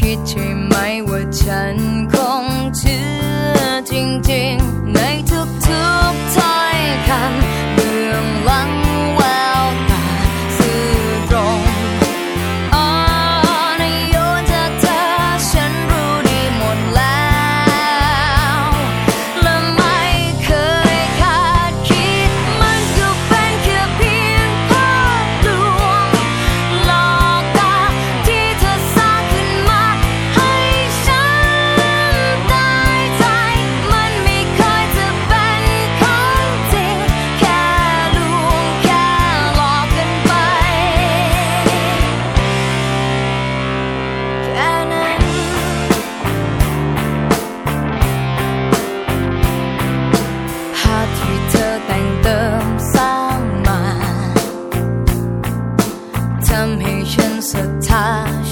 คิดใช่ไหมว่าฉันคงเชื่อจริงๆในทุกๆถ้อยคำเบื้องหลังแววตาซื่อตรงในโยนจากเธอฉันรู้ดีหมดแล้วและไม่เคยคาดคิดมันก็เป็นแค่เพียงภาพลวงหลอกตาที่เธอสร้างขึ้นมาให้ฉันตายใจมันไม่เคยจะเป็นของจริงแค่ลวงแค่หลอกกันไปแค่นั้นภาพที่เธอแต่งเติมสร้างมาทำให้ฉันศรัทธา